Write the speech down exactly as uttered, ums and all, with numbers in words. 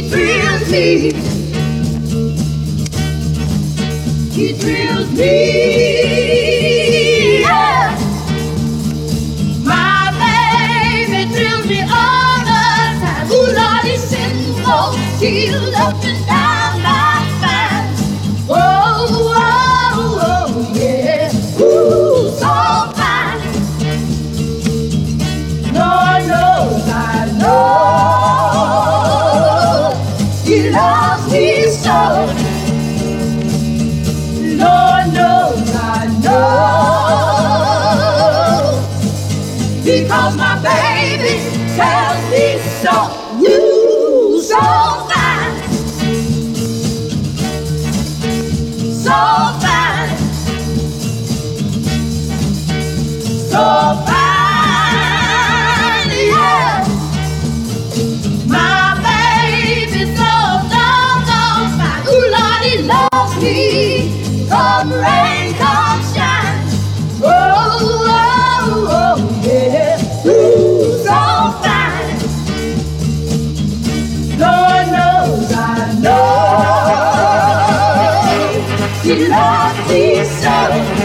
thrills me. He thrills me. Yeah. My baby thrills me all the time. Ooh, Lord, he sends those chills up and down my spine. Oh, oh, oh, yeah. Ooh, so fine. Lord knows I know he loves me so. Lord knows I know, because my baby tells me so. You so fine, so fine, so fine, yeah. My baby so doggone fine. Ooh, Lord, he loves me. Come rain, come shine. Oh, oh, oh, yeah. Ooh, so fine. Lord knows I know he loves me so.